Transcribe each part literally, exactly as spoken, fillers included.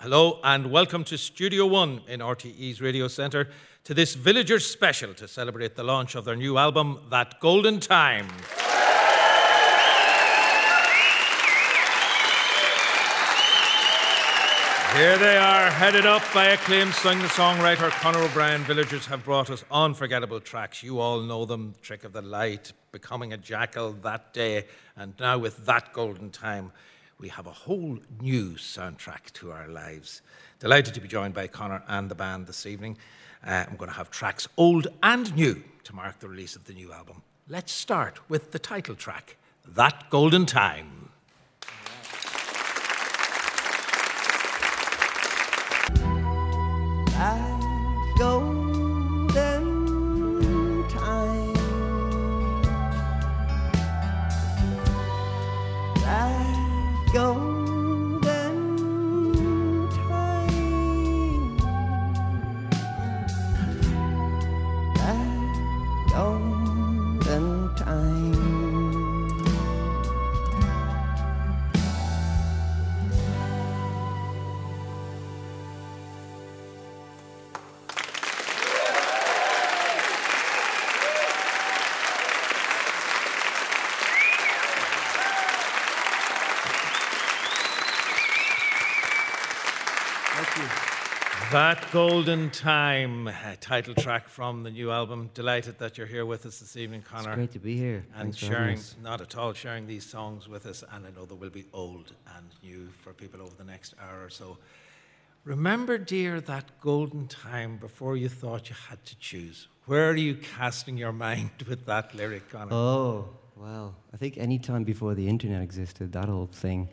Hello and welcome to Studio One in R T E's Radio Centre to this Villagers special to celebrate the launch of their new album, That Golden Time. Here they are, headed up by acclaimed singer-songwriter Conor O'Brien. Villagers have brought us unforgettable tracks. You all know them: Trick of the Light, Becoming a Jackal, That Day, and now with That Golden Time, we have a whole new soundtrack to our lives. Delighted to be joined by Conor and the band this evening. Uh, I'm going to have tracks old and new to mark the release of the new album. Let's start with the title track, That Golden Time. That golden time, that golden time, that golden time. That Golden Time, a title track from the new album. Delighted that you're here with us this evening, Conor. It's great to be here. And Thanks for sharing, having us. not at all, sharing these songs with us. And I know they will be old and new for people over the next hour or so. Remember, dear, that golden time before you thought you had to choose. Where are you casting your mind with that lyric, Conor? Oh, well, I think any time before the internet existed, that old thing.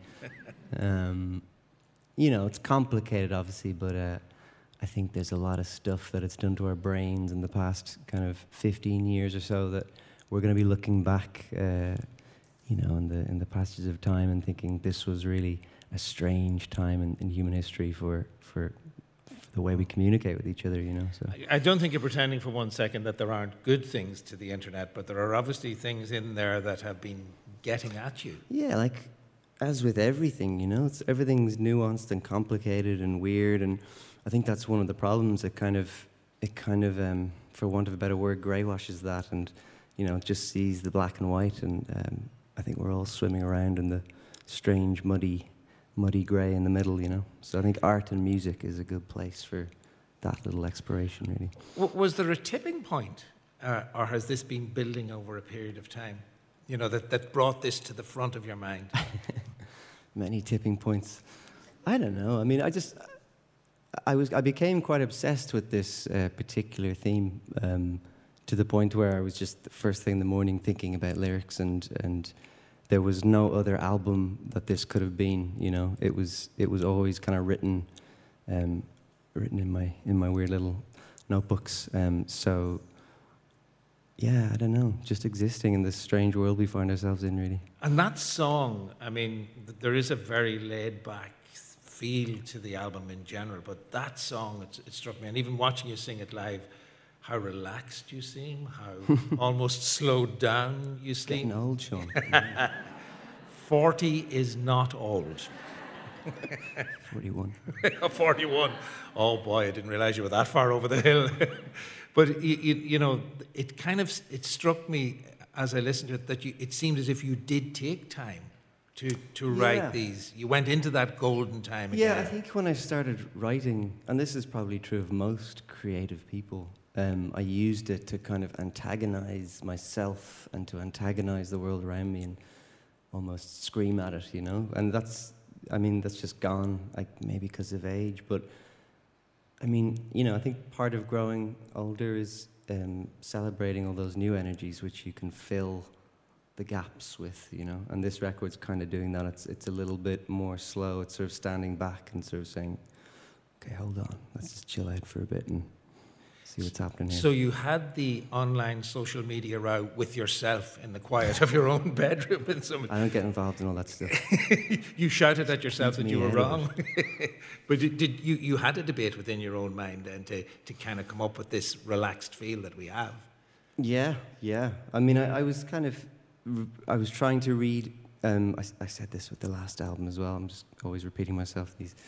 um, you know, it's complicated, obviously, but uh, I think there's a lot of stuff that it's done to our brains in the past kind of fifteen years or so that we're going to be looking back, uh, you know, in the in the passages of time and thinking this was really a strange time in, in human history for, for for the way we communicate with each other, you know. So I, I don't think you're pretending for one second that there aren't good things to the internet, but there are obviously things in there that have been getting at you. yeah, like as with everything, you know, it's, everything's nuanced and complicated and weird, and I think that's one of the problems. It kind of, it kind of, um, for want of a better word, grey washes that, and you know, just sees the black and white. And um, I think we're all swimming around in the strange, muddy, muddy grey in the middle. You know, so I think art and music is a good place for that little exploration, really. W- was there a tipping point, uh, or has this been building over a period of time? You know, that, that brought this to the front of your mind. Many tipping points. I don't know. I mean, I just. I was. I became quite obsessed with this uh, particular theme um, to the point where I was just the first thing in the morning thinking about lyrics, and and there was no other album that this could have been. You know, it was it was always kind of written, um, written in my in my weird little notebooks. Um, so yeah, I don't know, just existing in this strange world we find ourselves in, really. And that song, I mean, th- there is a very laid-back feel to the album in general, but that song, it, it struck me, and even watching you sing it live, how relaxed you seem, how almost slowed down you seem. Getting old, Sean. forty is not old. forty-one. forty-one. Oh boy, I didn't realize you were that far over the hill. But you, you, you know, it kind of it struck me as I listened to it that you, it seemed as if you did take time to to write Yeah. these. You went into that golden time Yeah, I again. think when I started writing, and this is probably true of most creative people, um, I used it to kind of antagonize myself and to antagonize the world around me and almost scream at it, you know? And that's, I mean, that's just gone, like maybe because of age, but I mean, you know, I think part of growing older is um, celebrating all those new energies which you can fill the gaps with, you know. And this record's kind of doing that. It's it's a little bit more slow. It's sort of standing back and sort of saying, okay, hold on, let's just chill out for a bit and see what's happening here. So you had the online social media row with yourself in the quiet of your own bedroom, and some I don't get involved in all that stuff. you shouted at yourself Leave that you me were out of wrong. But did, did you you had a debate within your own mind then to to kind of come up with this relaxed feel that we have? Yeah, yeah. I mean, I, I was kind of, I was trying to read, um, I, I said this with the last album as well, I'm just always repeating myself, these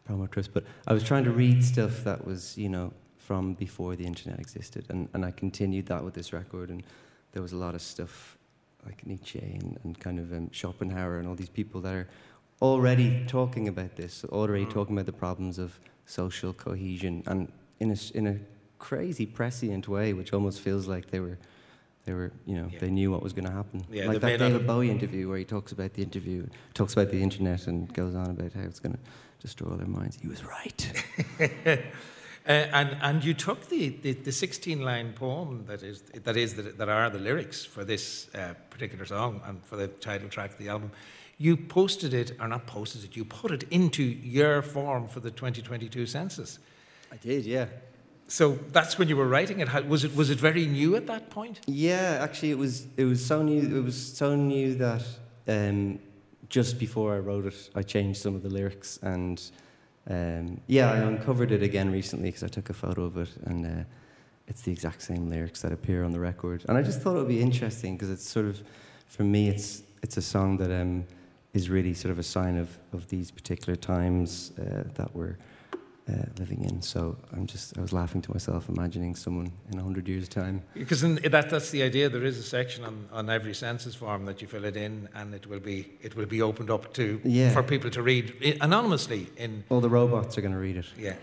promo trips. But I was trying to read stuff that was, you know, from before the internet existed, and, and I continued that with this record, and there was a lot of stuff like Nietzsche and, and kind of um, Schopenhauer and all these people that are already talking about this, already mm. talking about the problems of social cohesion, and in a, in a crazy prescient way, which almost feels like they were, they were, you know, yeah. they knew what was going to happen. Yeah, like that David Bowie interview where he talks about the interview, talks about the internet, and goes on about how it's going to destroy all their minds. He was right. uh, and and you took the the, the sixteen line poem that is that is the, that are the lyrics for this uh, particular song and for the title track of the album. You posted it, or not posted it, you put it into your form for the twenty twenty-two census. I did, yeah. So that's when you were writing it. How, was it was it very new at that point? Yeah, actually, it was. It was so new. It was so new that um, just before I wrote it, I changed some of the lyrics, and um, yeah, I uncovered it again recently because I took a photo of it, and uh, it's the exact same lyrics that appear on the record. And I just thought it would be interesting because it's sort of, for me, it's it's a song that um, is really sort of a sign of of these particular times uh, that we're Uh, living in. So I'm just, I was laughing to myself, imagining someone in a hundred years' time. Because in, that, that's the idea. There is a section on, on every census form that you fill it in, and it will be it will be opened up to yeah. for people to read anonymously. In all the robots are going to read it. Yeah.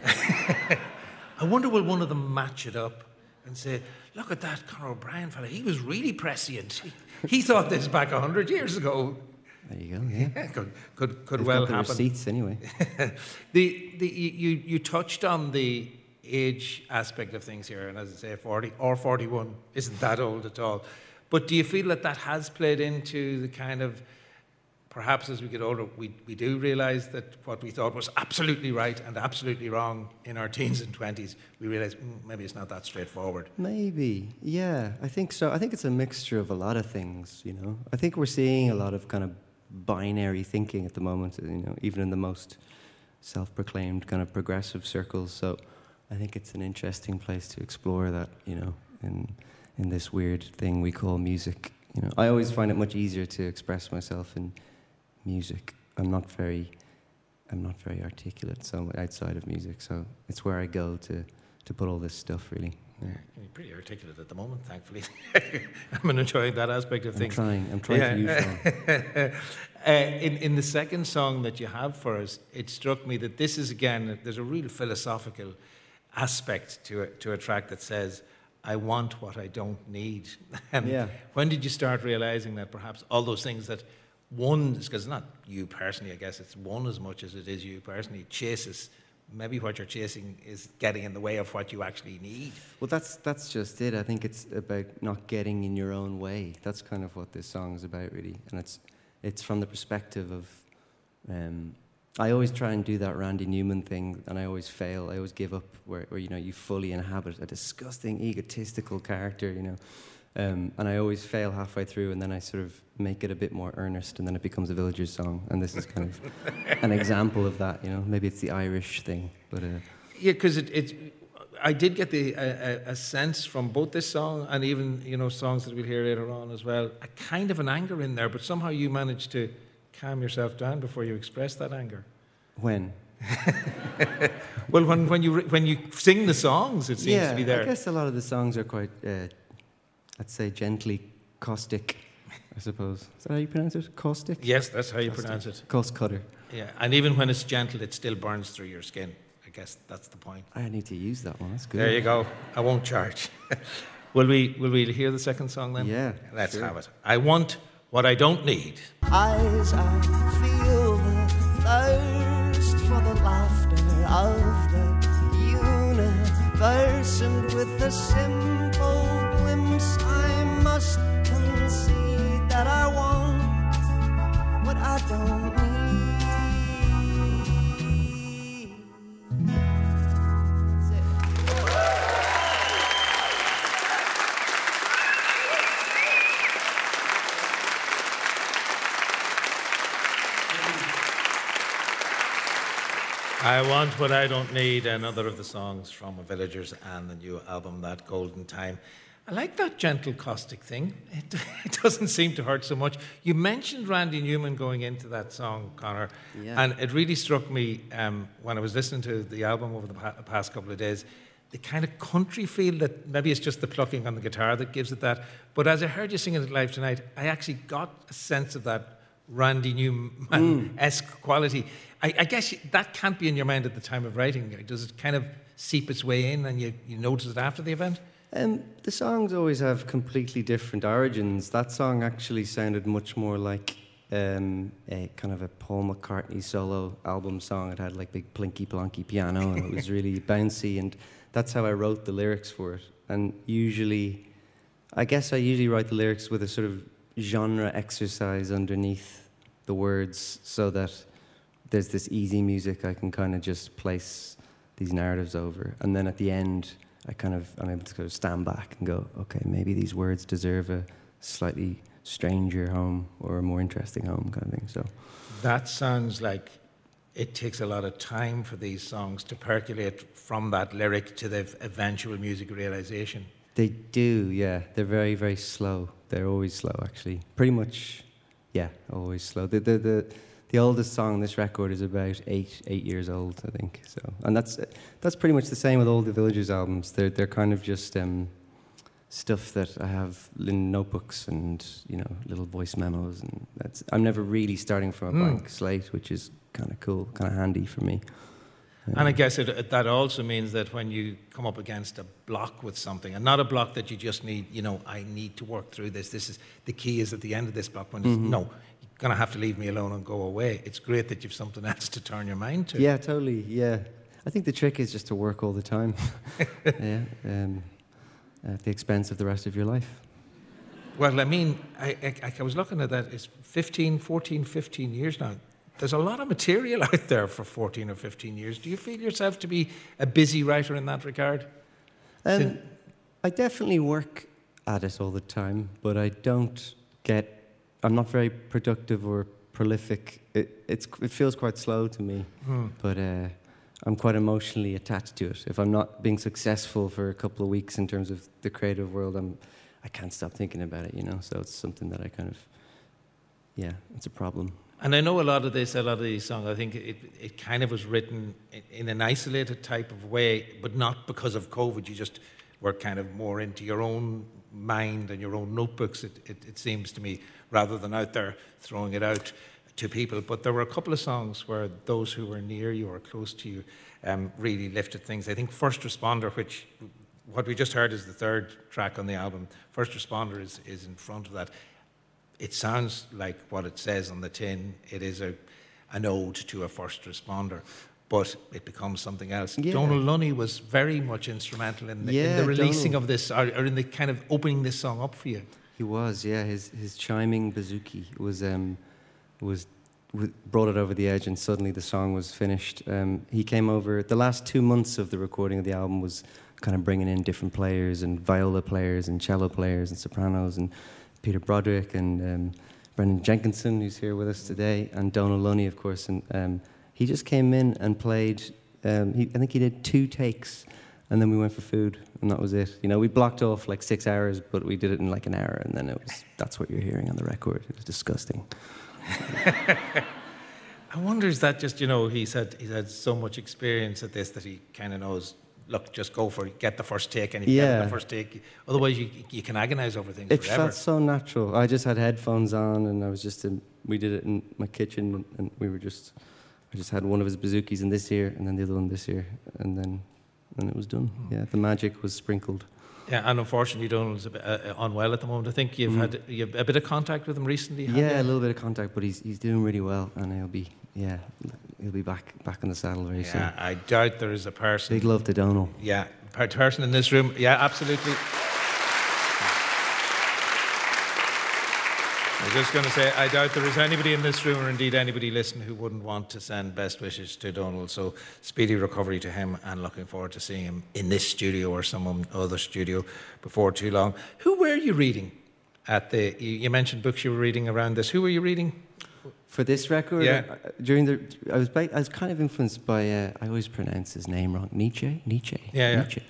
I wonder will one of them match it up and say, "Look at that Conor O'Brien fella. He was really prescient. He, he thought this back a hundred years ago." There you go. Yeah, yeah could could could They've well got the happen. Receipts anyway. the the you you touched on the age aspect of things here, and as I say, forty or forty-one isn't that old at all. But do you feel that that has played into the kind of, perhaps as we get older, we we do realise that what we thought was absolutely right and absolutely wrong in our teens and twenties, we realise mm, maybe it's not that straightforward. Maybe, yeah, I think so. I think it's a mixture of a lot of things. You know, I think we're seeing a lot of kind of binary thinking at the moment, you know, even in the most self-proclaimed kind of progressive circles. So I think it's an interesting place to explore that, you know, in in this weird thing we call music. You know, I always find it much easier to express myself in music. I'm not very, I'm not very articulate, so outside of music. So it's where I go to to put all this stuff, really. Yeah. You're pretty articulate at the moment, thankfully. I'm enjoying that aspect of I'm things. Trying, I'm trying yeah. to use them. uh, in, in the second song that you have for us, it struck me that this is, again, there's a real philosophical aspect to a, to a track that says, I want what I don't need. And yeah. when did you start realizing that perhaps all those things that one, because it's not you personally, I guess, it's one as much as it is you personally, chases, maybe what you're chasing is getting in the way of what you actually need. Well, that's that's just it. I think it's about not getting in your own way. That's kind of what this song is about, really. And it's it's from the perspective of, um, I always try and do that Randy Newman thing, and I always fail. I always give up where, where you know, you fully inhabit a disgusting, egotistical character, you know. Um, and I always fail halfway through, and then I sort of make it a bit more earnest, and then it becomes a Villagers song. And this is kind of an example of that, you know. Maybe it's the Irish thing, but uh, yeah, because it, it, I did get the a, a sense from both this song and even you know songs that we'll hear later on as well, a kind of an anger in there. But somehow you managed to calm yourself down before you express that anger. When? Well, when when you when you sing the songs, it seems yeah, to be there. I guess a lot of the songs are quite. Uh, I'd say gently caustic, I suppose. Is that how you pronounce it? Caustic? Yes, that's how you caustic. pronounce it. Coast cutter. Yeah, and even when it's gentle, it still burns through your skin. I guess that's the point. I need to use that one. That's good. There you go. I won't charge. will we Will we hear the second song then? Yeah. Let's sure. have it. I want what I don't need. Eyes, I feel the thirst for the laughter of the universe, and with a simple glimpse I must concede that I want what I don't need. That's it. I Want What I Don't Need, another of the songs from Villagers and the new album, That Golden Time. I like that gentle caustic thing. It, it doesn't seem to hurt so much. You mentioned Randy Newman going into that song, Conor, Yeah. and it really struck me um, when I was listening to the album over the pa- past couple of days, the kind of country feel that maybe it's just the plucking on the guitar that gives it that. But as I heard you singing it live tonight, I actually got a sense of that Randy Newman-esque mm. quality. I, I guess that can't be in your mind at the time of writing. Does it kind of seep its way in and you, you notice it after the event? Um, the songs always have completely different origins. That song actually sounded much more like um, a kind of a Paul McCartney solo album song. It had like big plinky plonky piano and it was really bouncy, and that's how I wrote the lyrics for it. And usually, I guess I usually write the lyrics with a sort of genre exercise underneath the words so that there's this easy music I can kind of just place these narratives over. And then at the end, I kind of, I'm able to kind of stand back and go, okay, maybe these words deserve a slightly stranger home or a more interesting home kind of thing. So that sounds like it takes a lot of time for these songs to percolate from that lyric to the eventual music realization. They do, yeah. They're very, very slow. They're always slow, actually. Pretty much, yeah, always slow. The the the, the oldest song on this record is about eight eight years old, I think. So, and that's that's pretty much the same with all the Villagers albums. They're they're kind of just um, stuff that I have in notebooks and you know little voice memos, and that's. I'm never really starting from a Mm. blank slate, which is kind of cool, kind of handy for me. Um, And I guess it, that also means that when you come up against a block with something, and not a block that you just need, you know, I need to work through this. This is the key is at the end of this block when it's, Mhm. no, you're going to have to leave me alone and go away. It's great that you've something else to turn your mind to. Yeah, totally. Yeah, I think the trick is just to work all the time. yeah, um, at the expense of the rest of your life. Well, I mean, I, I, I was looking at that. It's fifteen, fourteen, fifteen years now. There's a lot of material out there for fourteen or fifteen years. Do you feel yourself to be a busy writer in that regard? Um, Sin- I definitely work at it all the time, but I don't get. I'm not very productive or prolific. It, it's, it feels quite slow to me, Hmm. but uh, I'm quite emotionally attached to it. If I'm not being successful for a couple of weeks in terms of the creative world, I'm, I can't stop thinking about it. You know, so it's something that I kind of. Yeah, it's a problem. And I know a lot of this, a lot of these songs, I think it, it kind of was written in, in an isolated type of way, but not because of COVID. You just were kind of more into your own mind and your own notebooks, it, it, it seems to me, rather than out there throwing it out to people. But there were a couple of songs where those who were near you or close to you um, really lifted things. I think First Responder, which what we just heard is the third track on the album, First Responder is, is in front of that. It sounds like what it says on the tin. It is a, an ode to a first responder, but it becomes something else. Yeah. Donald Lunny was very much instrumental in the, in Yeah, the releasing Donald. of this, or, or in the kind of opening this song up for you. He was, yeah. His his chiming bouzouki was um was w- brought it over the edge, and suddenly the song was finished. Um, he came over. The last two months of the recording of the album was kind of bringing in different players and viola players and cello players and sopranos and Peter Broderick and um, Brendan Jenkinson, who's here with us today, and Donald Lunny, of course. And um, he just came in and played. Um, he, I think he did two takes, and then we went for food, and that was it. You know, we blocked off like six hours, but we did it in like an hour, and then it was. That's what you're hearing on the record. It was disgusting. I wonder, is that just, you know, he's had he's had so much experience at this that he kind of knows, look, just go for it, get the first take, and if you Yeah. get the first take, otherwise you you can agonize over things It forever. felt so natural. I just had headphones on, and I was just in. We did it in my kitchen, and, and we were just. I just had one of his bazookies in this ear, and then the other one this ear, and then, and it was done. Yeah, the magic was sprinkled. Yeah, and unfortunately Donald's a bit uh, unwell at the moment. I think you've Mm. had you've a bit of contact with him recently, have Yeah, you? a little bit of contact, but he's he's doing really well, and he'll be yeah, he'll be back back in the saddle very soon. Yeah, I doubt there is a person. Big love to Donald. Yeah, per person in this room. Yeah, absolutely. I was just going to say, I doubt there is anybody in this room, or indeed anybody listening, who wouldn't want to send best wishes to Donald. So speedy recovery to him, and looking forward to seeing him in this studio or some other studio before too long. Who were you reading at the? You, you mentioned books you were reading around this. Who were you reading? For this record, Yeah. uh, during the, I was ba- I was kind of influenced by. Uh, I always pronounce his name wrong. Nietzsche, Nietzsche, Yeah, yeah. Nietzsche.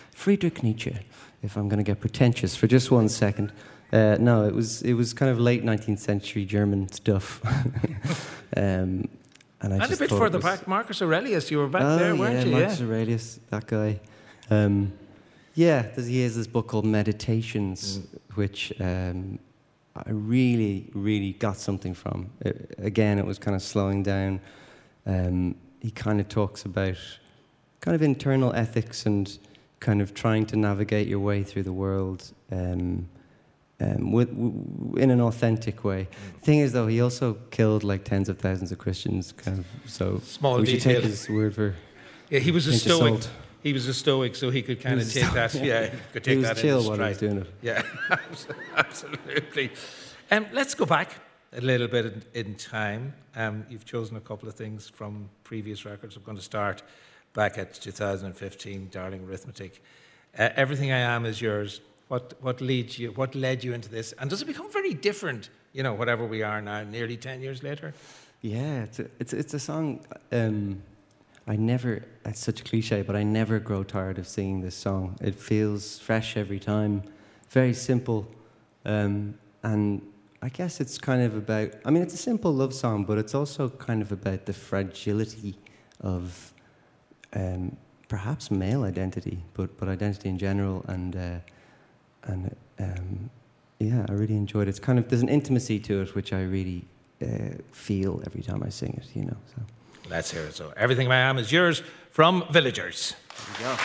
Friedrich Nietzsche, if I'm going to get pretentious for just one second. Uh, no, it was it was kind of late nineteenth century German stuff. um, and I and just a bit thought it further was- back, Marcus Aurelius. You were back oh, there, weren't yeah, you? Marcus yeah. Aurelius, that guy. Um, yeah, there's, he has this book called Meditations, Mm. which um, I really, really got something from. It, again, it was kind of slowing down. Um, he kind of talks about kind of internal ethics and kind of trying to navigate your way through the world um, um, with, w- in an authentic way. The thing is, though, he also killed like tens of thousands of Christians, kind of. So Small we should detail. take his word for. Yeah, he was a pinch of stoic. salt. He was a stoic, so he could kind He of was a take stoic, that. yeah. Yeah, he could take He was that chill in while he was stride. doing it. Yeah, absolutely. Um, let's go back a little bit in, in time. Um, you've chosen a couple of things from previous records. I'm going to start back at two thousand fifteen, Darling Arithmetic. Uh, Everything I Am Is Yours. What what leads you? What led you into this? And does it become very different? You know, whatever we are now, nearly ten years later. Yeah, it's a, it's, it's a song. Um, I never, it's such a cliche, but I never grow tired of singing this song. It feels fresh every time, very simple. Um, and I guess it's kind of about, I mean, it's a simple love song, but it's also kind of about the fragility of um, perhaps male identity, but, but identity in general. And, uh, and um, yeah, I really enjoyed it. It's kind of, there's an intimacy to it, which I really uh, feel every time I sing it, you know. So. Let's hear it. So, Everything I Am Is Yours from Villagers. There you go.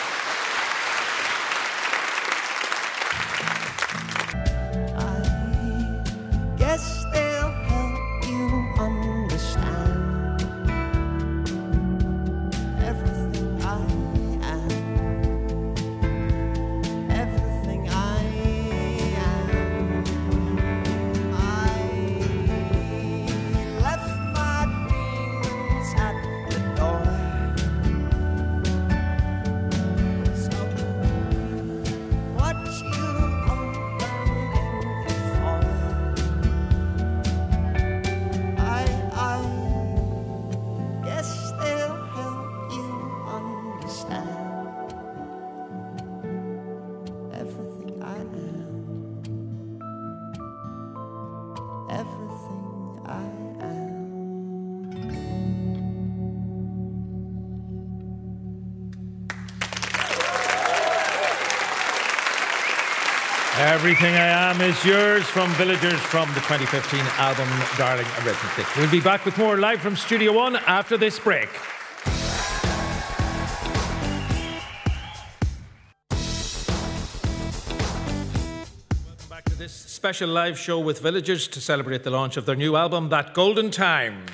I guess they'll help you understand everything I am, everything I am. I left my demons at the door. So what you open it for? I, I guess they'll help you understand everything I am, everything I am. Everything I Am Is Yours from Villagers from the twenty fifteen album Darling Arithmetic. We'll be back with more live from Studio One after this break. Welcome back to this special live show with Villagers to celebrate the launch of their new album, That Golden Time.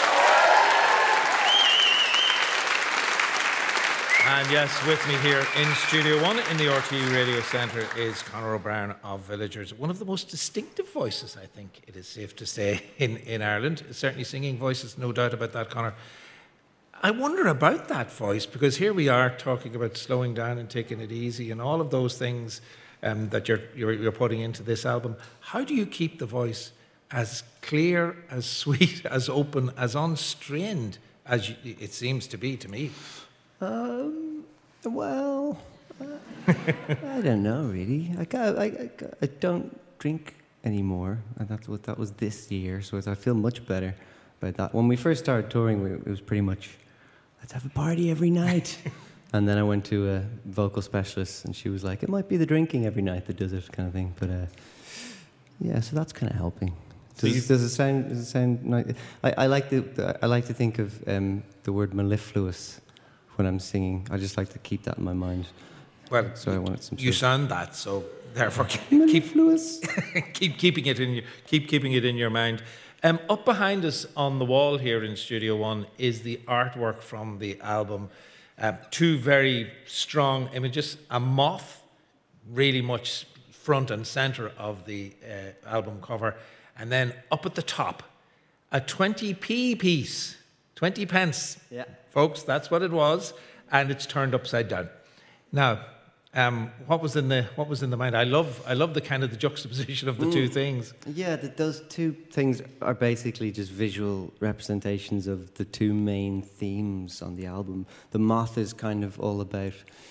And yes, with me here in Studio One in the R T E Radio Centre is Conor O'Brien of Villagers. One of the most distinctive voices, I think it is safe to say, in, in Ireland. Certainly singing voices, no doubt about that, Conor. I wonder about that voice, because here we are talking about slowing down and taking it easy and all of those things um, that you're, you're, you're putting into this album. How do you keep the voice as clear, as sweet, as open, as unstrained as you, it seems to be to me? Um, well, uh, I don't know really. I, ca- I, I, I don't drink anymore, and that's what that was this year. So I feel much better about that. When we first started touring, we, it was pretty much, let's have a party every night. And then I went to a vocal specialist, and she was like, it might be the drinking every night that does it, kind of thing. But uh, yeah, so that's kind of helping. So Does, does it sound? Does it sound? Nice? I, I like the. I like to think of um, the word mellifluous when I'm singing. I just like to keep that in my mind. Well, So I wanted some you sort sound that, so therefore keep mellifluous. keep keeping it in your keep keeping it in your mind. Um, up behind us on the wall here in Studio One is the artwork from the album. Um, two very strong images: a moth, really much front and center of the uh, album cover, and then up at the top, a twenty p piece, twenty pence. Yeah. Folks, that's what it was, and it's turned upside down. Now, um, what was in the what was in the mind? I love I love the kind of the juxtaposition of the two things. Yeah, that those two things are basically just visual representations of the two main themes on the album. The moth is kind of all about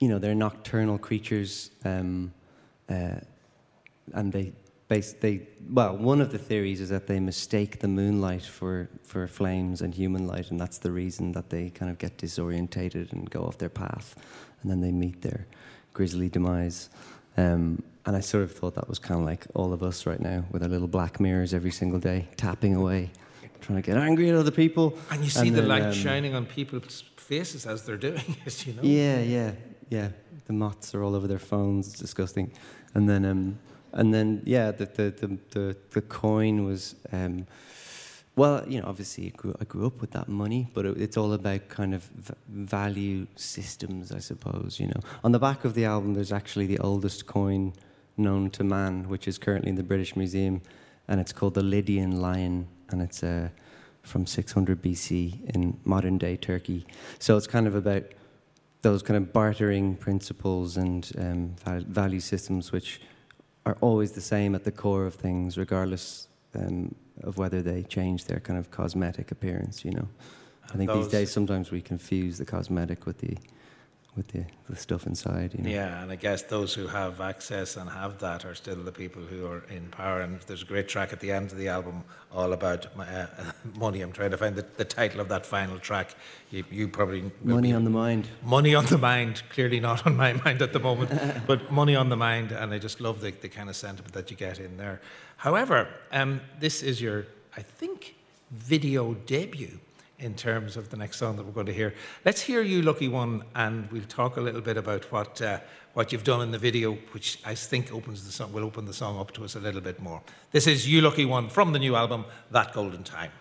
you know, they're nocturnal creatures, um, uh, and they, base, they, well, one of the theories is that they mistake the moonlight for, for flames and human light, and that's the reason that they kind of get disorientated and go off their path, and then they meet their grisly demise. Um, and I sort of thought that was kind of like all of us right now, with our little black mirrors every single day, tapping away, trying to get angry at other people. And you see and the then, light um, shining on people's faces as they're doing it, you know? Yeah, yeah, yeah. The moths are all over their phones. It's disgusting. And then, um, and then, yeah, the the the the, the coin was, um, well, you know, obviously I grew, I grew up with that money, but it, it's all about kind of v- value systems, I suppose. You know, on the back of the album, there's actually the oldest coin known to man, which is currently in the British Museum, and it's called the Lydian lion, and it's uh, from six hundred B C in modern-day Turkey. So it's kind of about those kind of bartering principles and um, val- value systems, which are always the same at the core of things, regardless um, of whether they change their kind of cosmetic appearance. You know, I think these days sometimes we confuse the cosmetic with the with the, the stuff inside. You know? Yeah, and I guess those who have access and have that are still the people who are in power. And there's a great track at the end of the album all about uh, money. I'm trying to find the, the title of that final track. You, you probably... Money be, on the Mind. Money on the Mind. Clearly not on my mind at the moment, but Money on the Mind. And I just love the, the kind of sentiment that you get in there. However, um, this is your, I think, video debut in terms of the next song that we're going to hear. Let's hear You Lucky One, and we'll talk a little bit about what uh, what you've done in the video, which I think opens the song, will open the song up to us a little bit more. This is You Lucky One from the new album, That Golden Time.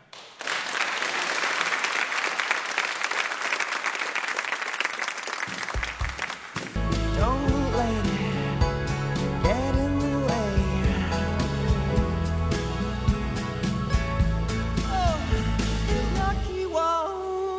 Don't let it get in the way. Oh, you lucky one.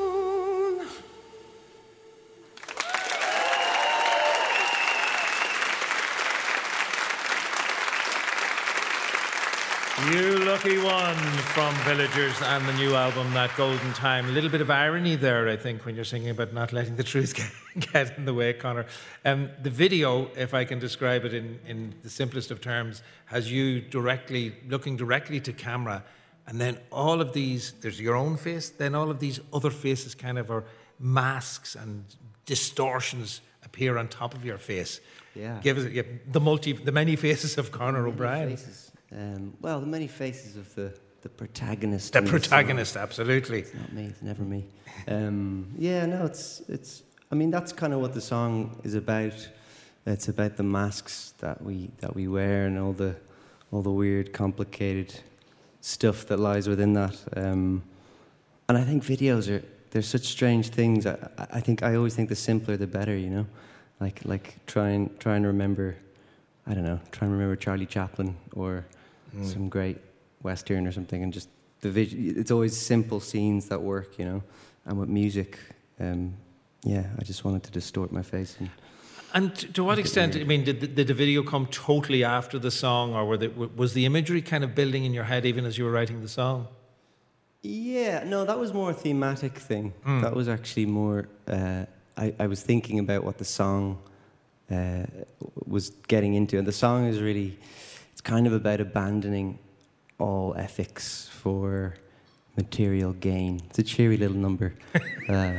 You Lucky One from Villagers and the new album, That Golden Time. A little bit of irony there, I think, when you're singing about not letting the truth get, get in the way, Conor. Um, the video, if I can describe it in, in the simplest of terms, has you directly looking directly to camera, and then all of these, there's your own face, then all of these other faces kind of are masks and distortions appear on top of your face. Yeah. Give us yeah, the multi, the many faces of Conor O'Brien. Faces. Um, well, the many faces of the, the protagonist. The protagonist, absolutely. It's not me, it's never me. Um, yeah, no, it's, it's, I mean, that's kind of what the song is about. It's about the masks that we, that we wear and all the, all the weird, complicated stuff that lies within that. Um, and I think videos are, they're such strange things. I, I think, I always think the simpler the better, you know? Like, like try and, try and remember, I don't know, try and remember Charlie Chaplin or Mm. some great Western or something, and just the vid- it's always simple scenes that work, you know. And with music, um, yeah, I just wanted to distort my face. And, and to, to what extent, I mean, did the, did the video come totally after the song, or were the, was the imagery kind of building in your head even as you were writing the song? Yeah, no, that was more a thematic thing. Mm. That was actually more, uh, I, I was thinking about what the song uh, was getting into. And the song is really... It's kind of about abandoning all ethics for material gain. It's a cheery little number. uh,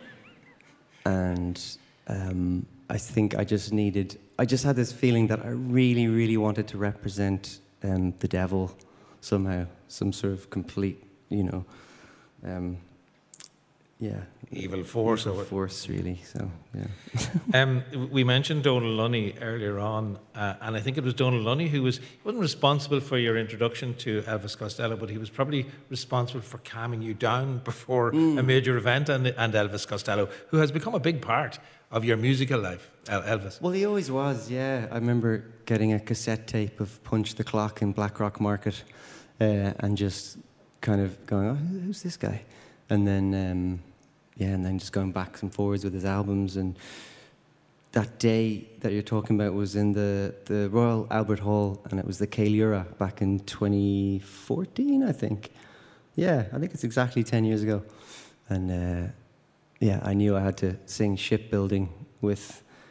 and um, I think I just needed... I just had this feeling that I really, really wanted to represent um, the devil somehow. Some sort of complete, you know... Um, yeah. Evil force. Evil force, really, so, yeah. um, we mentioned Donal Lunny earlier on, uh, and I think it was Donal Lunny who was, he wasn't responsible for your introduction to Elvis Costello, but he was probably responsible for calming you down before mm. a major event, and, and Elvis Costello, who has become a big part of your musical life, Elvis. Well, he always was, yeah. I remember getting a cassette tape of Punch the Clock in Blackrock Market uh, and just kind of going, oh, who's this guy? And then... Um, Yeah, and then just going back and forwards with his albums. And that day that you're talking about was in the, the Royal Albert Hall, and it was the Caelura back in twenty fourteen, I think. Yeah, I think it's exactly ten years ago. And uh, yeah, I knew I had to sing Shipbuilding with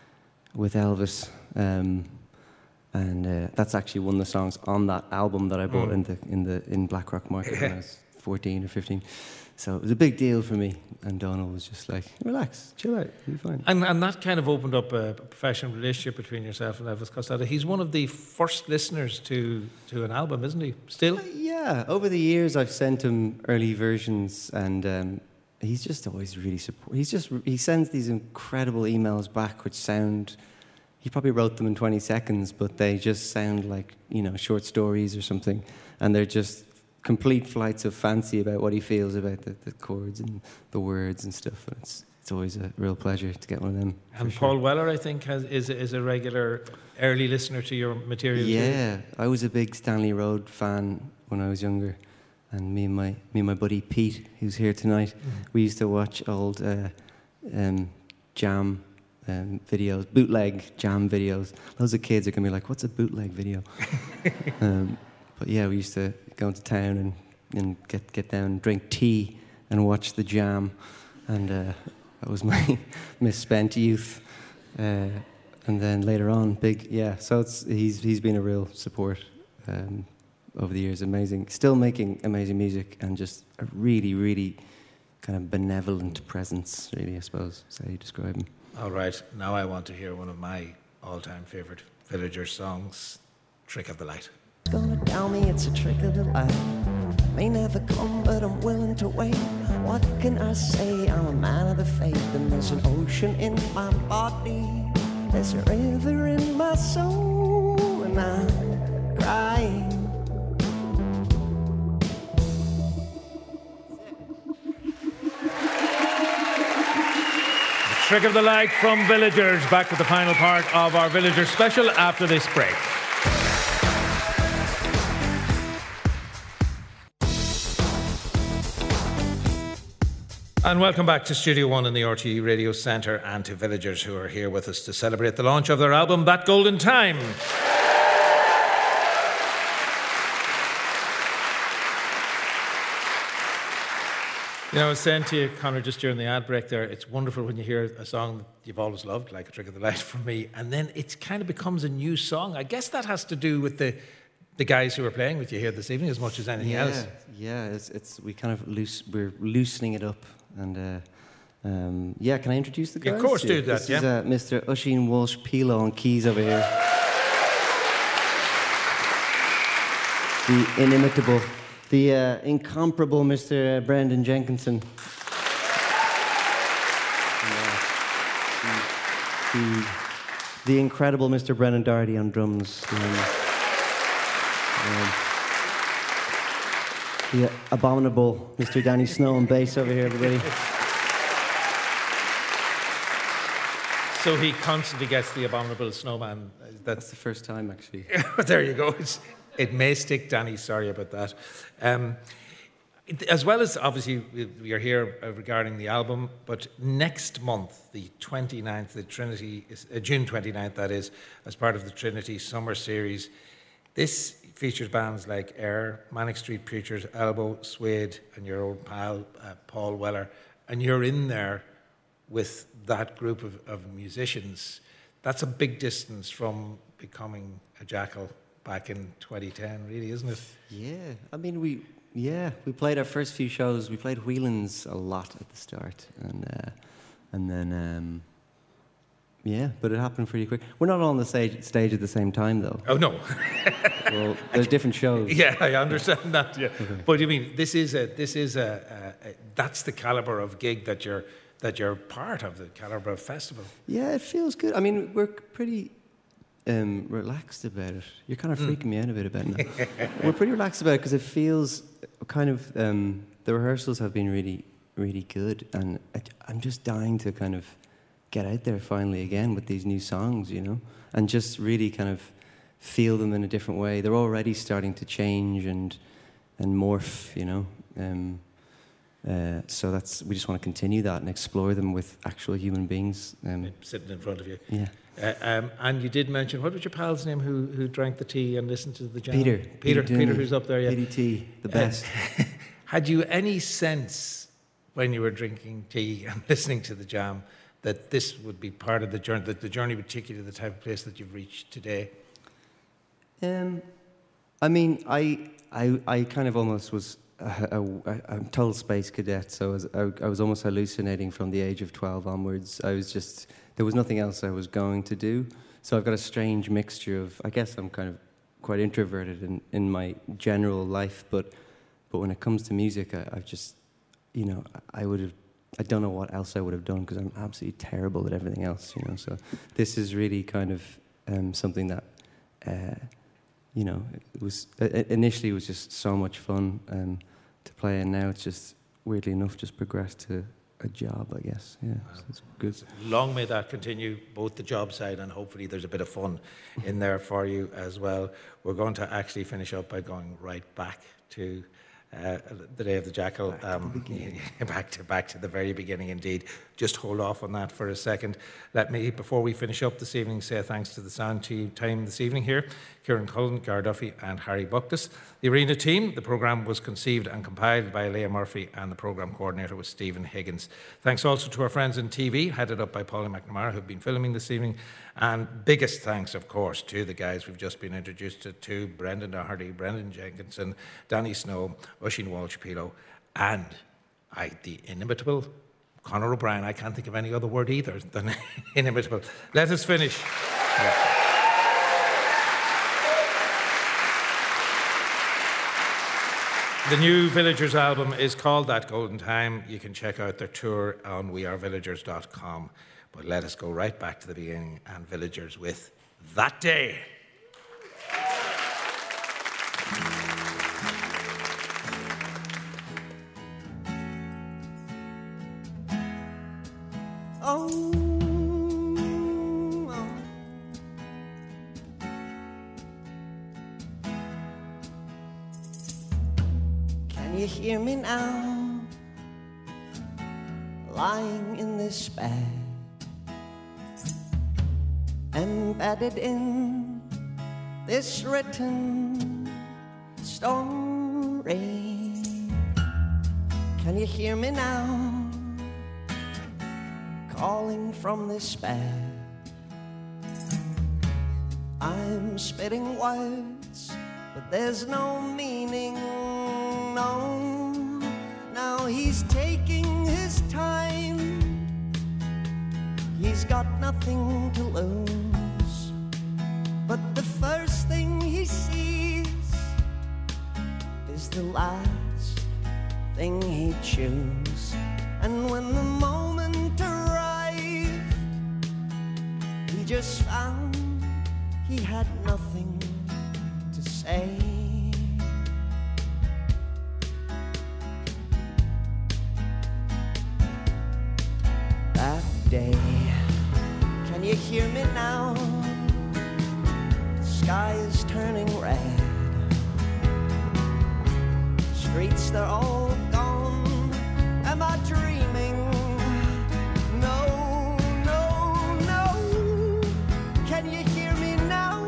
with Elvis. Um, and uh, that's actually one of the songs on that album that I bought mm. in the in the in Black Rock Market when I was fourteen or fifteen. So it was a big deal for me, and Donald was just like, relax, chill out, you'll be fine. And, and that kind of opened up a professional relationship between yourself and Elvis Costello. He's one of the first listeners to, to an album, isn't he? Still? Uh, yeah, over the years I've sent him early versions, and um, he's just always really support. He's just he sends these incredible emails back, which sound. He probably wrote them in twenty seconds, but they just sound like, you know, short stories or something, and they're just complete flights of fancy about what he feels about the, the chords and the words and stuff. And it's it's always a real pleasure to get one of them. And Paul sure. Weller, I think, has, is is a regular early listener to your material. Yeah, too. I was a big Stanley Road fan when I was younger, and me and my me and my buddy Pete, who's here tonight, mm-hmm. we used to watch old uh, um, Jam. Um, videos, bootleg Jam videos. Loads of kids are going to be like, what's a bootleg video? um, but yeah, we used to go into town and, and get, get down, drink tea and watch the Jam. And uh, that was my misspent youth. Uh, and then later on, big, yeah. So it's he's he's been a real support um, over the years. Amazing. Still making amazing music, and just a really, really kind of benevolent presence, really, I suppose, is how you describe him. All right, now I want to hear one of my all-time favourite Villagers songs, Trick of the Light. It's gonna tell me it's a trick of the light. May never come, but I'm willing to wait. What can I say? I'm a man of the faith, and there's an ocean in my body. There's a river in my soul, and I'm crying. Trick of the Light from Villagers. Back with the final part of our Villagers special after this break. And welcome back to Studio One in the R T E Radio Centre, and to Villagers, who are here with us to celebrate the launch of their album, That Golden Time. You know, I was saying to you, Conor, just during the ad break there, it's wonderful when you hear a song that you've always loved, like A Trick of the Light from me, and then it kind of becomes a new song. I guess that has to do with the the guys who are playing with you here this evening as much as anything yeah, else. Yeah, it's it's we kind of loose we're loosening it up, and uh, um, yeah, can I introduce the guys? Yeah, of course, do that. This yeah. is uh, Mister Oisin Walsh Pilo on keys over here. The inimitable. The uh, incomparable Mister Brendan Jenkinson. And, uh, the, the, the incredible Mister Brennan Doherty on drums. Um, um, the abominable Mister Danny Snow on bass over here, everybody. So he constantly gets the abominable snowman. That's, That's the first time, actually. There you go. It's, It may stick, Danny. Sorry about that. Um, as well as, obviously, we are here regarding the album, but next month, the twenty-ninth, the Trinity, uh, June twenty-ninth, that is, as part of the Trinity Summer Series, this features bands like Air, Manic Street Preachers, Elbow, Suede, and your old pal, uh, Paul Weller, and you're in there with that group of, of musicians. That's a big distance from becoming a Jackal back in twenty ten, really, isn't it? Yeah, I mean, we yeah we played our first few shows. We played Whelan's a lot at the start, and uh, and then um, yeah, but it happened pretty quick. We're not all on the stage stage at the same time, though. Oh no. Well, there's different shows. Yeah, I understand that. Yeah, okay. But you mean this is a this is a, a, a that's the caliber of gig that you're that you're part of, the caliber of festival. Yeah, it feels good. I mean, we're pretty. Um, relaxed about it. You're kind of freaking mm. me out a bit about it now. We're pretty relaxed about it because it feels kind of, um, the rehearsals have been really, really good, and I, I'm just dying to kind of get out there finally again with these new songs, you know, and just really kind of feel them in a different way. They're already starting to change and and morph, you know. Um, uh, so that's we just want to continue that and explore them with actual human beings. Um, Sitting in front of you. Yeah. Uh, um, and you did mention, what was your pal's name who who drank the tea and listened to the jam? Peter. Peter, Peter, Peter who's up there, yeah. P D T, the best. Uh, had you any sense when you were drinking tea and listening to the jam that this would be part of the journey, that the journey would take you to the type of place that you've reached today? Um, I mean, I, I, I kind of almost was a, a, a, a total space cadet, so I was, I, I was almost hallucinating from the age of twelve onwards. I was just, there was nothing else I was going to do. So I've got a strange mixture of, I guess I'm kind of quite introverted in, in my general life, but but when it comes to music, I, I've just, you know, I would have, I don't know what else I would have done because I'm absolutely terrible at everything else, you know. So this is really kind of um, something that, uh, you know, it was uh, initially it was just so much fun um, to play, and now it's just weirdly enough just progressed to a job, I guess. Yeah, wow. So it's good. Long may that continue, both the job side and hopefully there's a bit of fun in there for you as well. We're going to actually finish up by going right back to uh, the Day of the Jackal. Back, um, to back to back to the very beginning, indeed. Just hold off on that for a second. Let me, before we finish up this evening, say thanks to the sound team this evening here, Kieran Cullen, Gar Duffy and Harry Bucktis. The Arena team, the programme was conceived and compiled by Leah Murphy, and the programme coordinator was Stephen Higgins. Thanks also to our friends in T V, headed up by Pauline McNamara, who've been filming this evening. And biggest thanks, of course, to the guys we've just been introduced to, to Brendan Doherty, Brendan Jenkinson, Danny Snow, Oisin Walsh-Pilo, and I, the inimitable Conor O'Brien. I can't think of any other word either than inimitable. Let us finish. Yeah. The new Villagers album is called That Golden Time. You can check out their tour on we are villagers dot com. But let us go right back to the beginning and Villagers with That Day. Oh, oh. Can you hear me now? Lying in this bed, embedded in this written story. Can you hear me now? Calling from this bed, I'm spitting words, but there's no meaning, no. Now he's taking his time, he's got nothing to lose, but the first thing he sees is the last thing he'd choose. And when the moment arrived, he just found he had nothing to say. That day, can you hear me now? The sky is turning red, streets, they're all gone. Am I dreaming? No, no, no. Can you hear me now?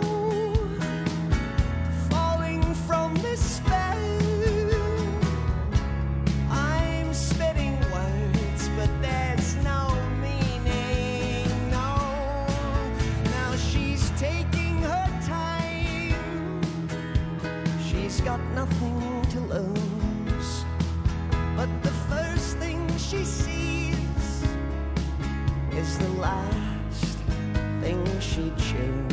Falling from this bed, I'm spitting words, but there's no meaning, no. Now she's taking her time, she's got nothing to lose, but the first thing she sees is the last thing she'd choose.